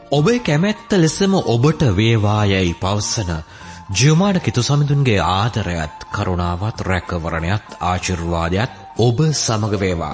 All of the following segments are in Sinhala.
ඔබේ කැමැත්ත ලෙසම ඔබට වේවායයි පවසන ජියමාන කිතුසමිඳුන්ගේ ආදරයත් කරුණාවත් රැකවරණයත් ආශිර්වාදයත් ඔබ සමග වේවා.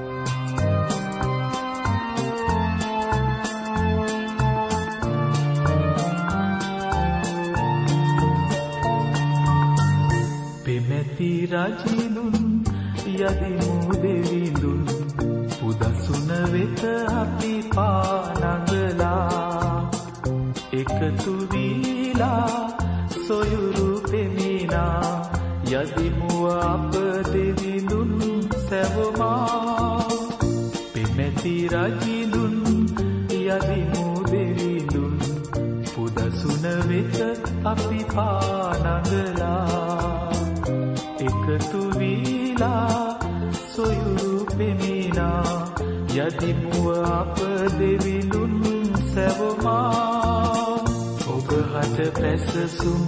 පෙමැති රජිනුන් යදිමු දෙවිඳුන් පුදසුන වෙත අපි පානගලා එකතු වීලා සොයුරු පෙමිනා යදිමු අප දෙවිඳුන් සැවොමා. පෙමැති රජිනුන් යදිමු දෙවිඳුන් පුදසුන වෙත අපි පානගලා එකතු වීලා සොයුරු පෙමිනා යදිමුව අප දෙවිඳුන් සැවොමා. ඔබ හට පැසසුම්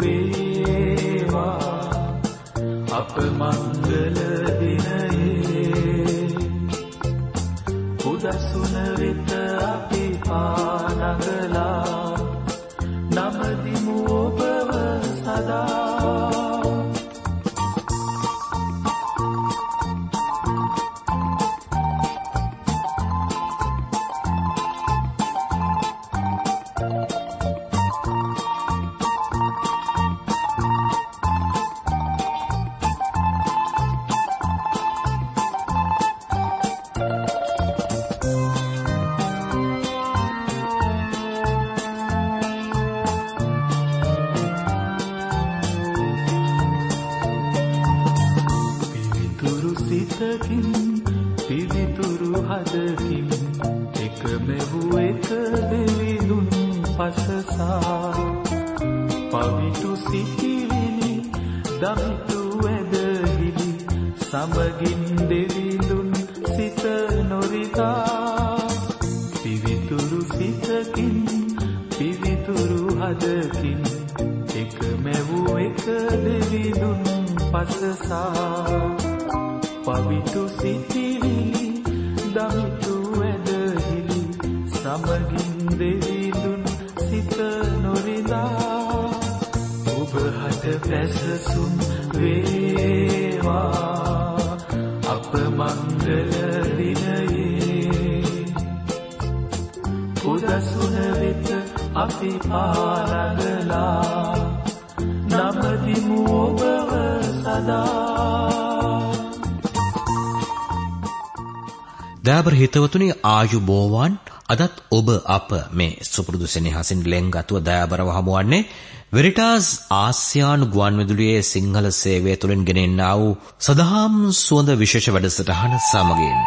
වේවා අප මංගල දිනයේ පුදසුන වෙත අපි පානගලා නමදිමු ඔබව සදා. පිවිතුරු හදකින් එකමෙහු එක දෙවිඳුන් පසසා පවිතු සිටිවිලි දමිතු ඇදහිලි සමගින් දෙවිඳුන් සිත නොරිතා. පිවිතුරු සිතකින් පිවිතුරු හදකින් එකමෙහු එක දෙවිඳුන් පසසා පවිතු සිටිවිලි දමිතු ඇදහිලි සමගින් දෙවිඳුන් සිත නොරිදා. ඔබ හට පැසසුම් වේවා අප මංගල දිනයේ පුදසුන වෙත අපි පානගලා නමදිමු ඔබව සදා. දයාබර හිතවතුනි ආයුබෝවන්. අදත් ඔබ අප මේ සුපුරුදු සෙනෙහසින් ලෙන්ගතුව දයාබරව හමුවන්නේ වෙරිටාස් ආසියානු ගුවන්විදුලියේ සිංහල සේවය තුළින් ගෙනෙන්නා වූ සදහම් සුවඳ විශේෂ වැඩසටහන සමගින්.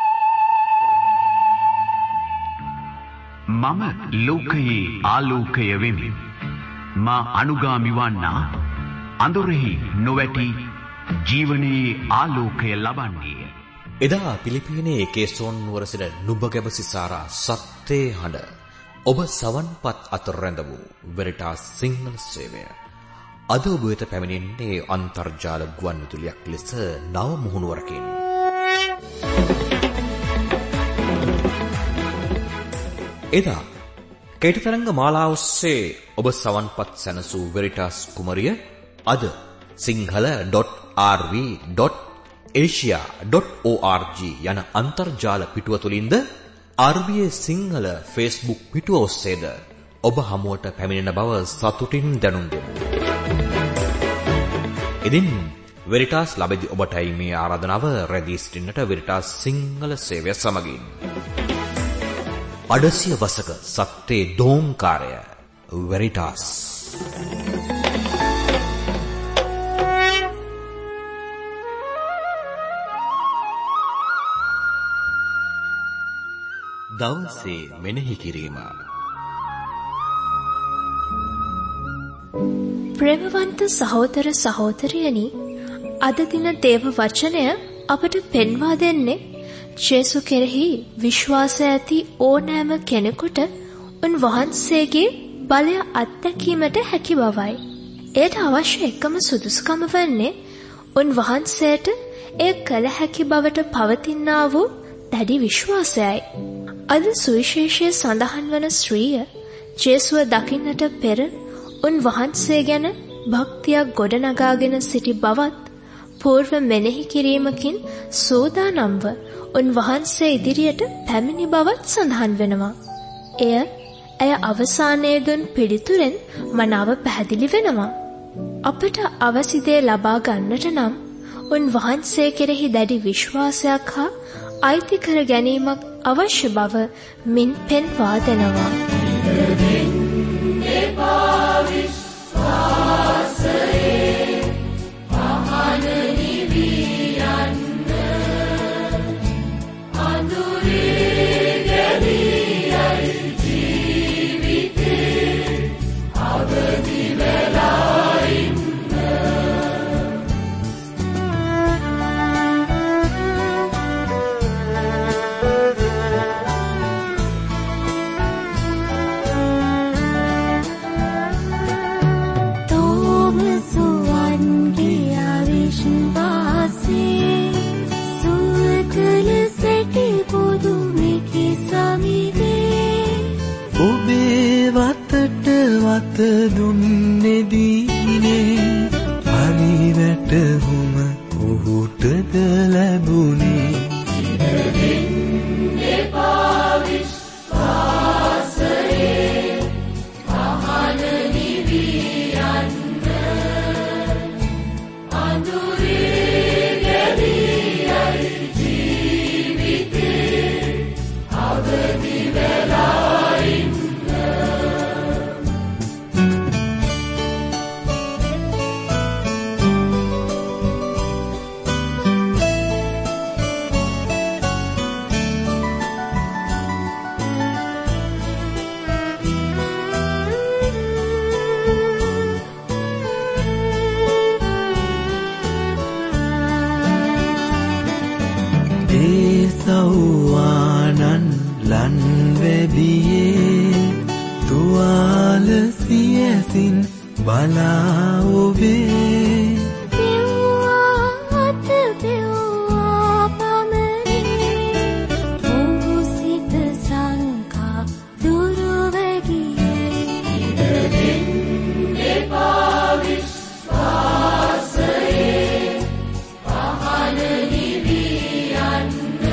මම ලෝකයේ ආලෝකය වෙමි. මා අනුගාමි වන්නා අඳුරෙහි නොවැටි ජීවනයේ ආලෝකය ලබන්නේ. එදා පිලිපීනයේ කේසෝන් නුවර සිට නුඹගැබසිසාරා සත්‍යේ හඬ ඔබ සවන්පත් අතර රැඳ වූ වෙරිටාස් සිංහල සේවය අද ඔබ වෙත පැමිණෙන්නේ අන්තර්ජාල ගුවන්විදුලියක් ලෙස නව මුහුණුවරකින්. එදා කේටතරංග මාලාව ඔස්සේ ඔබ සවන්පත් සැනසූ වෙරිටාස් කුමරිය අද sinhala.rv.asia.org යන අන්තර්ජාල පිටුව තුලින්ද RVA සිංහල Facebook පිටුව ඔස්සේද ඔබ හමුවට පැමිණෙන බව සතුටින් දැනුම් දෙමු. ඉතින් වෙරිටාස් ලැබෙදි ඔබටයි මේ ආරාධනාව රැඳී සිටින්නට වෙරිටාස් සිංහල සේවය සමගින්. අඩසිය වසක සත්‍යේ දෝංකාරය වෙරිටාස්. දවසේ මෙනෙහි කිරීම. ප්‍රේමවන්ත සහෝදර සහෝදරියනි, අද දින දේව වචනය අපට පෙන්වා දෙන්නේ ජේසු කෙරෙහි විශ්වාසය ඇති ඕනෑම කෙනෙකුට උන්වහන්සේගේ බලය අත්දැකීමට හැකි බවයි. එයට අවශ්‍ය එකම සුදුසුකම වන්නේ උන්වහන්සේට එය කළ හැකි බවට පවතිනා වූ දැඩි විශ්වාසයයි. අද සුවිශේෂයේ සඳහන් වන ස්ත්‍රිය ජේසුව දකින්නට පෙර උන්වහන්සේ ගැන භක්තියක් ගොඩනගාගෙන සිටි බවත් పూర్ව මෙනෙහි කිරීමකින් සෝදානම්ව උන්වහන්සේ ඉදිරියට පැමිණි බවත් සඳහන් වෙනවා. ඇය අවසානයේ දුන් පිළිතුරෙන් මනාව පැහැදිලි වෙනවා. අපට අවසි දේ ලබා ගන්නට නම් උන්වහන්සේ කෙරෙහි දැඩි විශ්වාසයක් හා අයිති කර ගැනීමක් අවශ්‍ය බව මින් පෙන්වා දෙනවා. දුන්නේදීනේ පරිවැටහුම ඔහුටද ලැබුණේ සෞවානන් ලන්වැදියේ තුවාල සියසින් බලා ඔබේ පෙව්වාත පෙව්වා පමණේ ඔහු සිත සංකා දුරවැගියේ ඉඩෙන් එපා විශ්වාසයේ පහන නිවියන්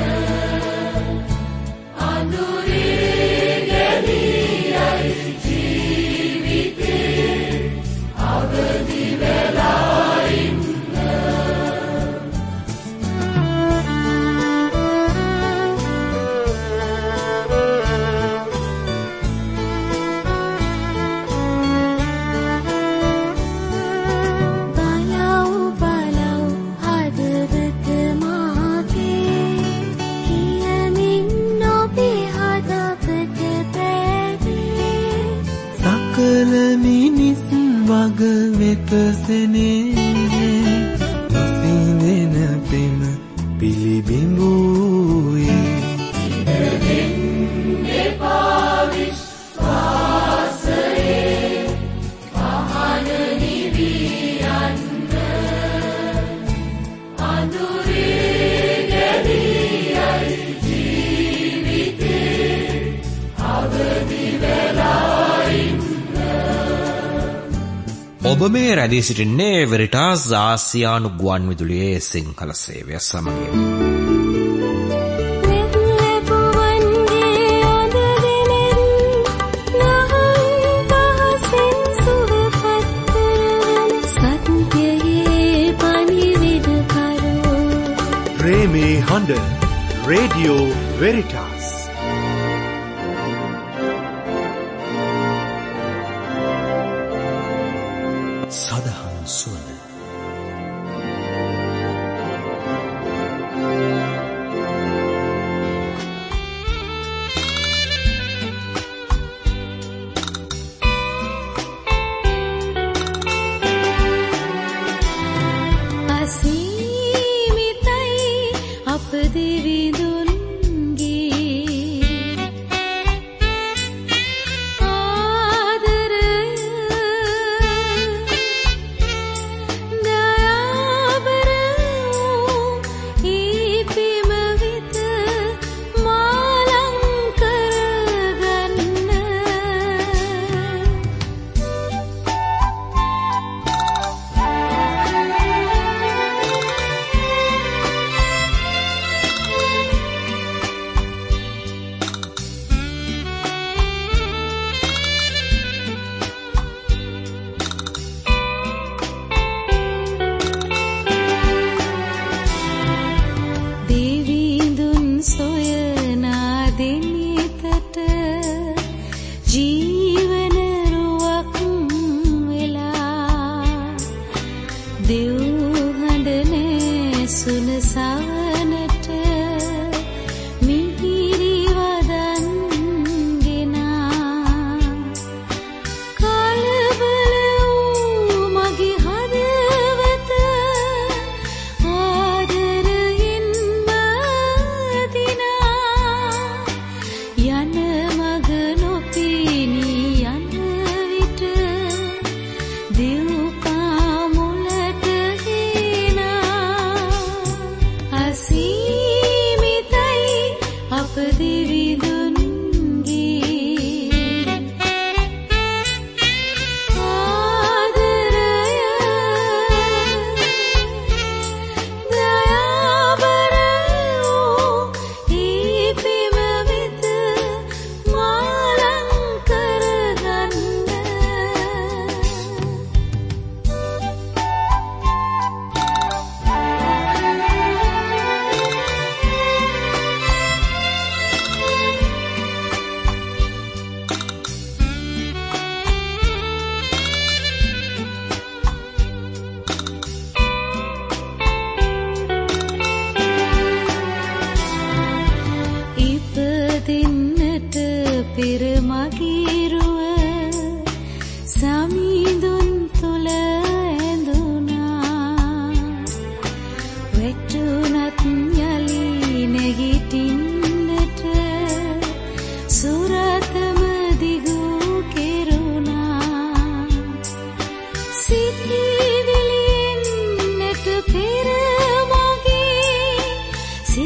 වෙතසනේ නොසිඳෙන පෙම පිළිබිඹුයේ ඉඩෙන් එපා විශ්වාසයේ පහන නිවියන් අඳුරේ ගැදියයි ජීවිතේ අවදි වෙලා ඔබ මේ රැඳී සිටින්නේ වෙරිටාස් ආසියානු ගුවන් විදුලියේ සිංහල සේවය සමගින්. ප්‍රේමේ හඬ රේඩියෝ වෙරිටාස්. සදහන් සුවඳ මාලංක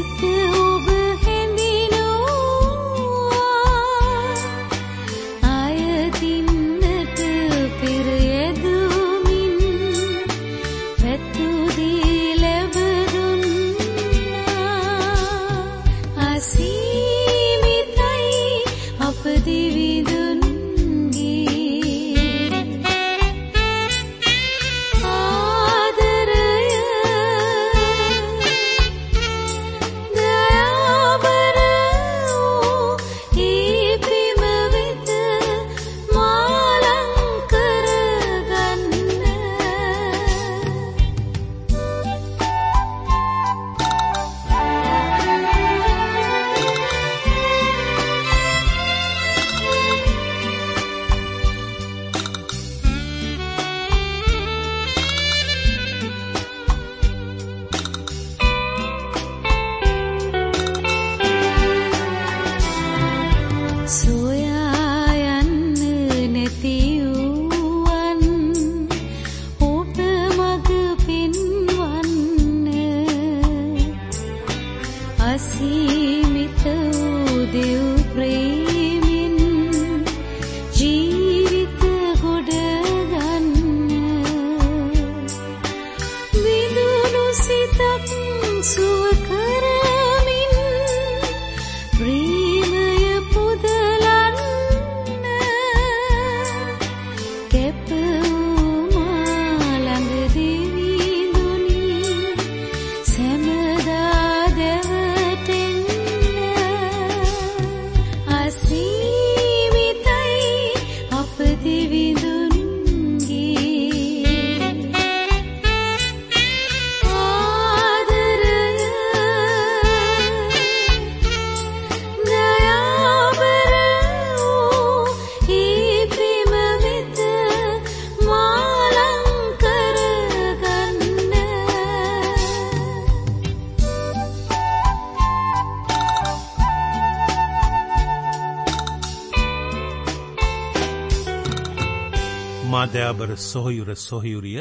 මාදයාබර සොහයුරිය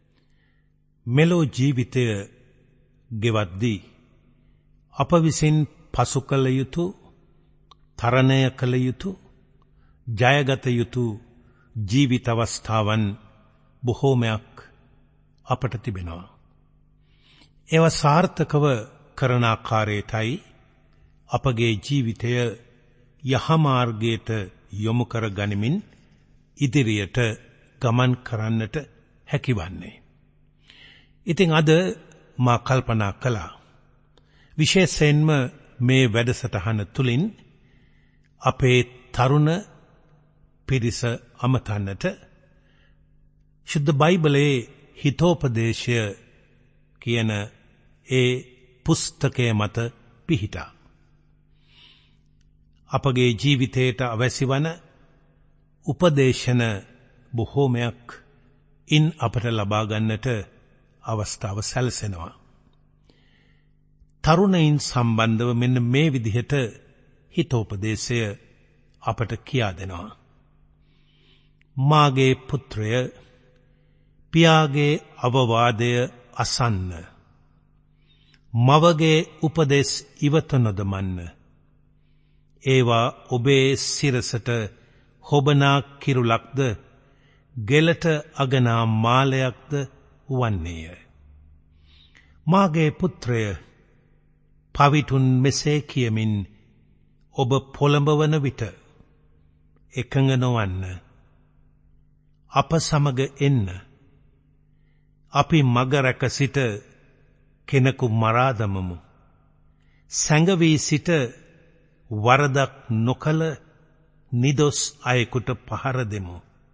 මෙලෝ ජීවිතය ගෙවද්දී අප විසින් පසු කළ යුතු, තරණය කළ යුතු, ජයගත යුතු ජීවිත අවස්ථාවන් බොහෝමයක් අපට තිබෙනවා. ඒවා සාර්ථකව කරන ආකාරයටයි අපගේ ජීවිතය යහමාර්ගයට යොමු කර ගනිමින් ඉදිරියට ගමන් කරන්නට හැකිවන්නේ. ඉතින් අද මා කල්පනා කළා විශේෂයෙන්ම මේ වැඩසටහන තුලින් අපේ තරුණ පිරිස අමතන්නට ශුද්ධ බයිබලයේ හිතෝපදේශය කියන ඒ පුස්තකයේ මත පිහිටා අපගේ ජීවිතයට අවශ්‍ය වන උපදේශන බොහෝමයක් ඉන් අපට ලබා ගන්නට අවස්ථාව සැලසෙනවා. තරුණයින් සම්බන්ධව මෙන්න මේ විදිහට හිතෝපදේශය අපට කියා දෙනවා. මාගේ පුත්‍රය, පියාගේ අවවාදය අසන්න, මවගේ උපදෙස් ඉවත නොදමන්න. ඒවා ඔබේ සිරසට හොබනා කිරුලක්ද, ගෙලට අගනා මාලයක්ද වන්නේය. මාගේ පුත්‍රය, පවිතුන් මෙසේ කියමින් ඔබ පොළඹවන විට එකඟ නොවන්න. අප සමග එන්න. අපි මග රැක සිට කෙනෙකු මරා දමමු. සැඟවී සිට වරදක් නොකළ නිදොස් අයෙකුට පහර දෙමු.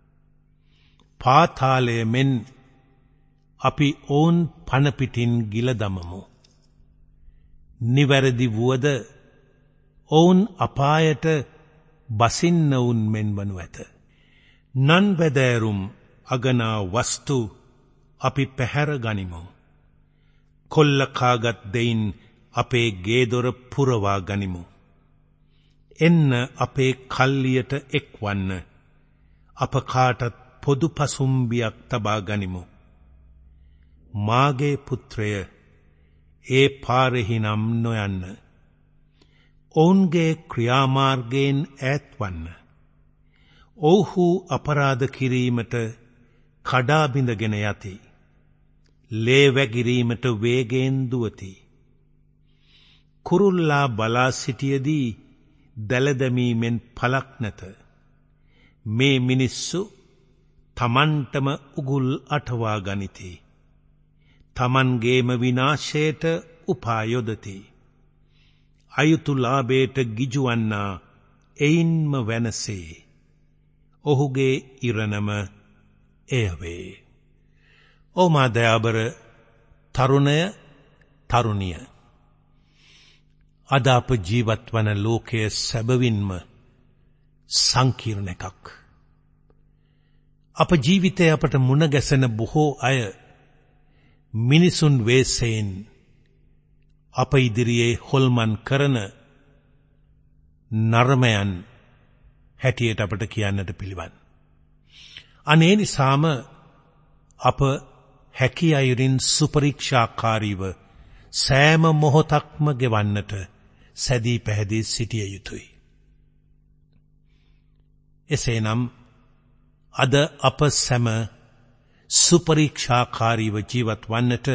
පාතාලය මෙන් අපි ඔවුන් පනපිටින් ගිල දමමු. නිවැරදි වුවද ඔවුන් අපායට බසින්නවුන් මෙන් වනු ඇත. නන්වැදෑරුම් අගනා වස්තු අපි පැහැර ගනිමු. කොල්ලකාගත් දෙයින් අපේ ගේදොර පුරවා ගනිමු. එන්න අපේ කල්ලියට එක්වන්න. අප කාටත් පොදු පසුම්බියක් තබා ගනිමු. මාගේ පුත්‍රය, ඒ පාරෙහි නම් නොයන්න. ඔවුන්ගේ ක්‍රියාමාර්ගයෙන් ඈත්වන්න. ඔවුහු අපරාධ කිරීමට කඩාබිඳගෙන යති. ලේ වැගිරීමට වේගයෙන් දුවති. කුරුල්ලා බලා සිටියදී දැලදැමීමෙන් පලක් නැත. මේ මිනිස්සු තමන්ටම උගුල් අටවා ගනිති. තමන්ගේම විනාශයට උපායොදති. අයුතු ලාභයට ගිජුවන්නා එයින්ම වෙනසේ. ඔහුගේ ඉරණම එයවේ. ඕමා දයාබර තරුණය තරුණිය. අද අප ජීවත් වන ලෝකයේ සැබවින්ම සංකීර්ණ එකක්. අප ජීවිතය අපට මුණ ගැසෙන බොහෝ අය මිනිසුන් වෙස්යෙන් අප ඉදිරියේ හොල්මන් කරන නරමයන් හැටියට අපට කියන්නට පිළිවන්. අනේ නිසාම අප හැකි අයුරින් සුපරීක්ෂාකාරීව සෑම මොහොතක්ම ගෙවන්නට සැදී පැහැදී සිටිය යුතුයි. එසේනම් අද අප සැම සුපරීක්ෂාකාරීව ජීවත් වන්නට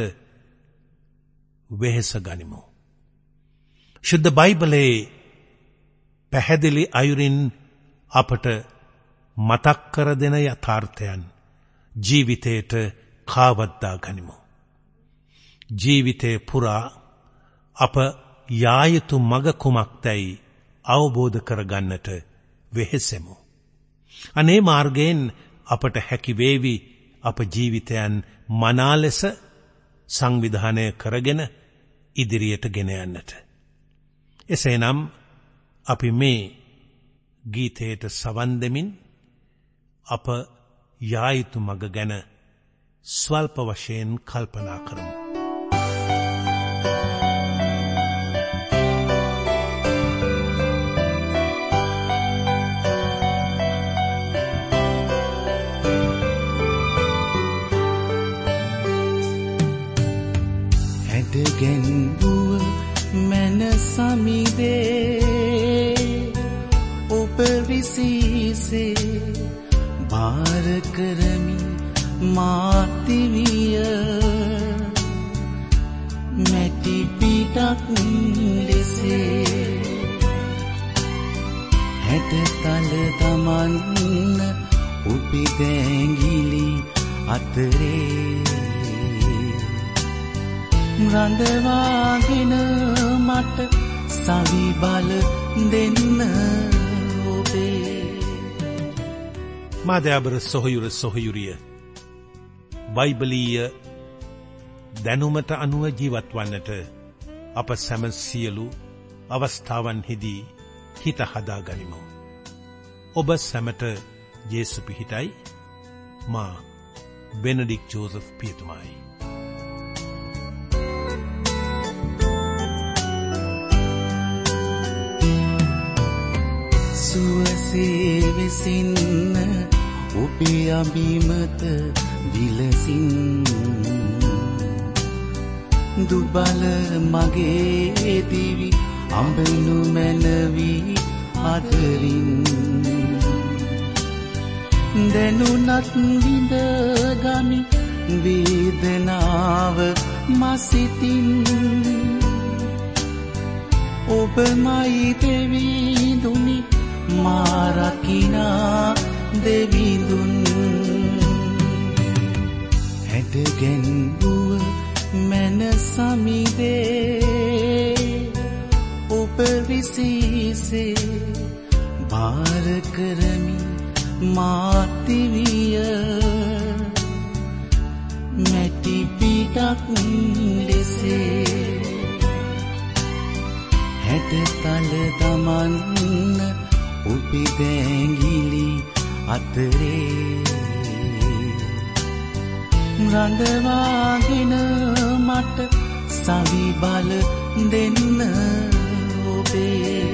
වෙහෙස ගනිමු. ශුද්ධ බයිබලයේ පැහැදිලි අයුරින් අපට මතක් කර දෙන යථාර්ථයන් ජීවිතයට කාවද්දා ගනිමු. ජීවිතේ පුරා අප යා යුතු මඟ කුමක්දයි අවබෝධ කරගන්නට වෙහෙසෙමු. අනේ මාර්ගයෙන් අපට හැකි වේවි අප ජීවිතයන් මනා ලෙස සංවිධානය කරගෙන ඉදිරියට ගෙන යන්නට. එසේනම් අපි මේ ගීතයට සවන් දෙමින් අප යා යුතු මඟ ගැන ස්වල්ප වශයෙන් කල්පනා කරමු. හැඩගැන්වුව මැන සමිදේ ඔබ විසිසේ බාර කරමි මාතිවිය මැටි පිටක් ලෙසේ හැටතල දමන්න ඔබේ දැඟිලි අතරේ රඳවාගෙන මට සවි බල දෙන්න ඔබේ. මාදයාබර සොහයුරිය බයිබලීය දැනුමට අනුව ජීවත් වන්නට අප සැම සියලු අවස්ථාවන්හිදී හිත හදා ගනිමු. ඔබ සැමට ජේසු පිහිටයි. මා බෙනඩික් ජෝසප් පියතුමායි. සුවසේ වෙසින්න ඔබේ අභිමත විලසින් දුබල මගේ දිවි අඹනු මැනවි අතරින් දැනුනත් විඳ ගමි වේදනාව මසිතින් ඔබමයි දෙවිඳුනි මාරකිනා දෙවිඳුන් හැඩගැන්වුව මැන සමිදේ ඔබ විසිසේ බාර කරමි මාතිවිය මැටි පිටක් ලෙසේ හැටතල දමන්න ඔබේ දැඟිලි අතරේ රඳවාගෙන මට සවි බල දෙන්න ඔබේ.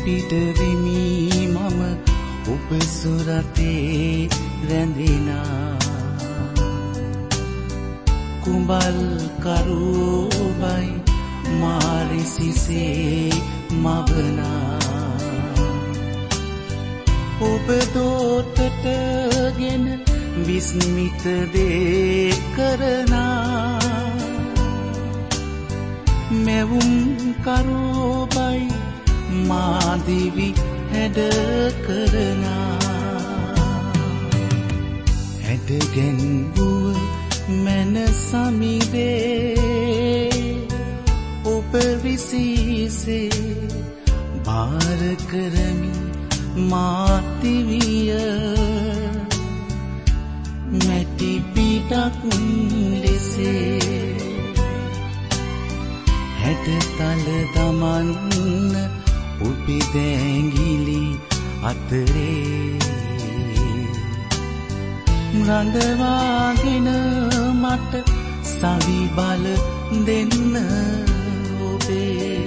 පිටවෙමි මම ඔබ සුරතේ රැඳෙනා කුඹල් කරුබයි මාරිසිසේ මවනා ඔබ දෝතට ගෙන විස්මිත දේ කරනා මෙවුම් කරුබයි මාදිවි හැඩ කරනා හැඩගැන්වුව මැන සමිදේ ඔබ විසිසේ භාර කරමි මාතිවිය මැටි පිටක් ලෙසේ හැටතල දමන්න ඔබේ දැඟිලි අතරේ රඳවාගෙන මට සවි බල දෙන්න ඔබේ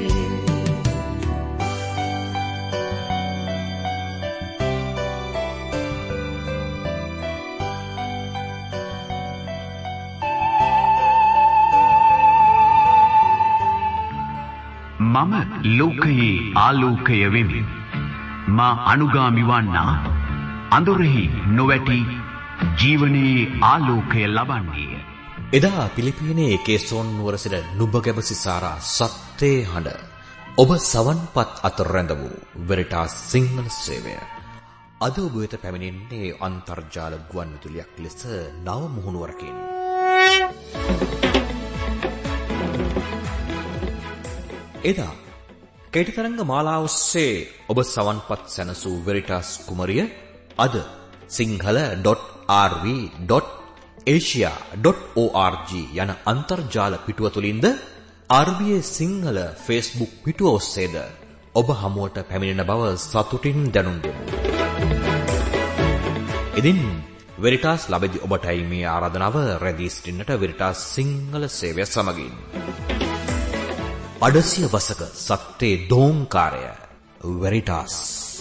මම ලෝකයේ ආලෝකය වෙමි. මා අනුගාමි වන්නා අඳුරෙහි නොවැටි ජීවනයේ ආලෝකය ලබන්නේය. එදා පිලිපිනයේ කේසෝන් නුවර සිට නුඹගැබ සිසාරා සත්‍යේ හඬ ඔබ සවන්පත් අතර රැඳ වූ වෙරිටාස් සිංහල සේවය අද ඔබ වෙත පැමිණෙන්නේ අන්තර්ජාල ගුවන් විදුලියක් ලෙස නව මුහුණුවරකින්. එදා කේටි තරංග මාලාව ඔස්සේ ඔබ සවන්පත් සැනසූ වෙරිටාස් කුමරිය අද sinhala.rv.asia.org යන අන්තර්ජාල පිටුව තුලින්ද RBA සිංහල Facebook පිටුව ඔස්සේද ඔබ හමුවට පැමිණෙන බව සතුටින් දැනුම් දෙමු. ඉතින් වෙරිටාස් ලබදී ඔබටයි මේ ආරාධනාව රැඳී සිටින්නට වෙරිටාස් සිංහල සේවය සමගින්. අඩසිය වසක සත්‍යේ දෝංකාරය වෙරිටාස්.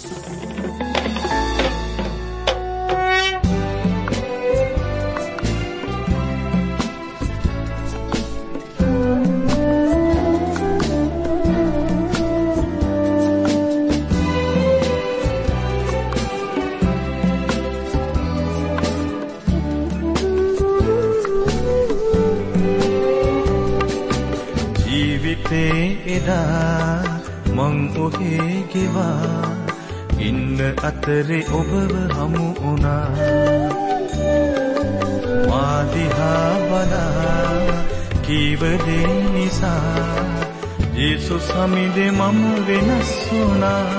මං ඔහේ ගෙවා ඉන්න අතරේ ඔබව හමු වුණා මාදිහා බලා කීව දේ නිසා යේසුස් සමිදේ මම වෙනස් වුණා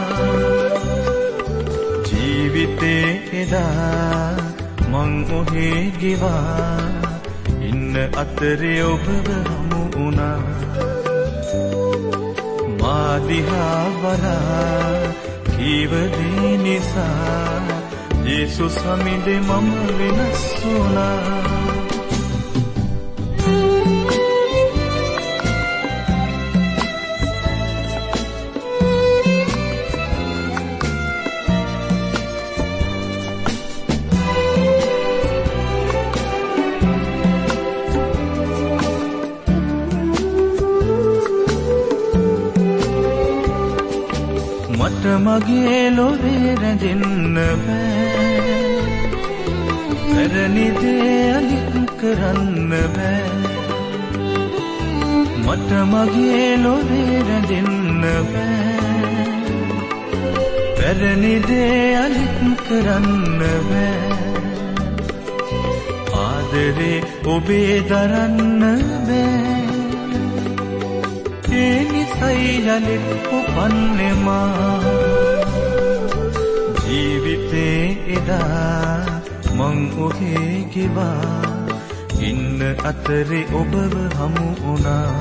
ජීවිතේ එදා මං ඔහේ ගෙවා ඉන්න අතරේ ඔබව හමු වුණා මාදිහා බලා කීව දේ නිසා යේසුස් සමිදේ මම වෙනස් වුණා මගේ ලොවේ රැඳෙන්න බෑ පැරණි දේ අලිත් කරන්න බෑ මට මගේ ලොවේ රැඳෙන්න බෑ පැරණි දේ අලිත් කරන්න බෑ ආදරේ ඔබේ දරන්න බෑ ඒ නිසයි යලිත් උපන්නේ මා ජීවිතේ එදා මං ඔහේ ගෙවා ඉන්න අතරේ ඔබව හමු වුණා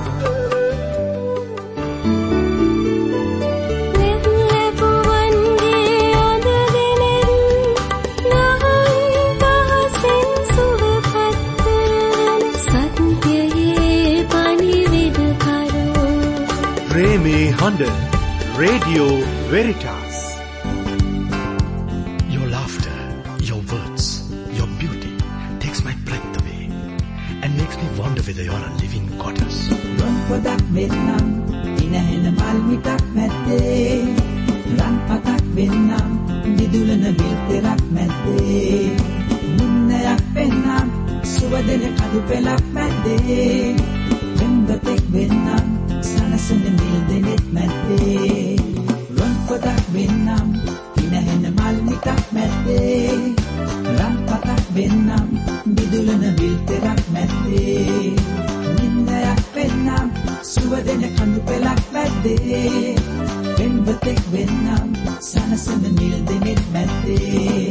ප්‍රේමේ හඬ Radio Veritas. Your laughter, your words, your beauty takes my breath away and makes me wonder whether you're a living goddess. Patak Vietnam, inahin na malmitak mette. Ran patak Vietnam, didulana biltirak mette. Munnayak Vietnam, suwadene kadupelak mette. Vembatek Vietnam, sana sananil dinit mette. Ran patak Vietnam, inahin na malmitak mette. Ran patak Vietnam, didulana biltirak mette. Munnayak Vietnam, suwadene kadupelak mette. Vembatek Vietnam, sana sananil dinit mette.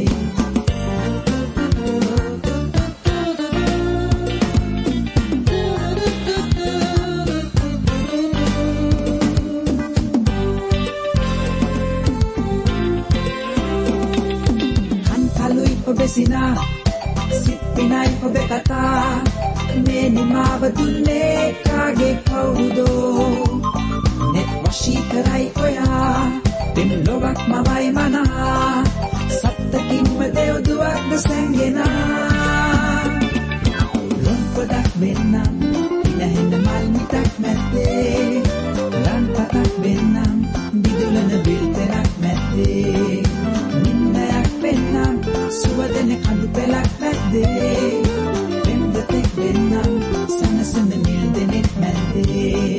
Sina sit pinay pabekata meni mabadulle kage kaudo net washi karai koya pim lobak mawai mana sattakin madeo duak dasengena ron padak benam inahin na malmitak mette ran patak benam bidulana bilterak mette minnayak benam suwadene kadupelak mette vembatek benam sana sananil dinit mette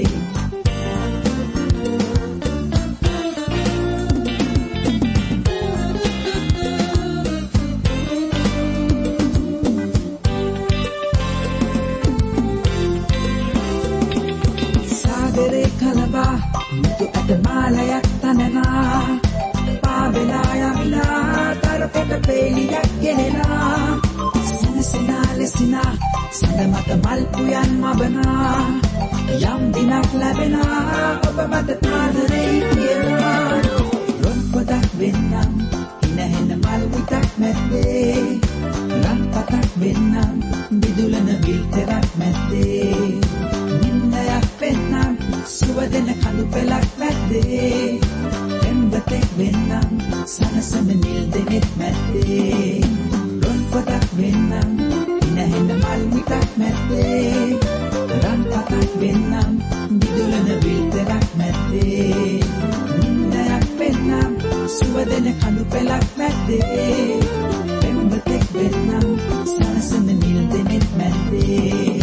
sagare kalaba mutu at malayak tanana pabelaya mila tarapeta peliyak gelena sana sinale sina sana matamal puyan mabana yam dinak labena obabatatadare kira ron patak benam hinahin na malwitak mette ran patak benam bidulana bilterak mette minnayak benam suwadena kadupelak mette vembatek benam sana sananil dinit mette ron patak benam inahin na malmitak mette ran patak benam bidulana bilterak mette minnayak benam suwadena kadupelak mette vembatek benam sana sananil dinit mette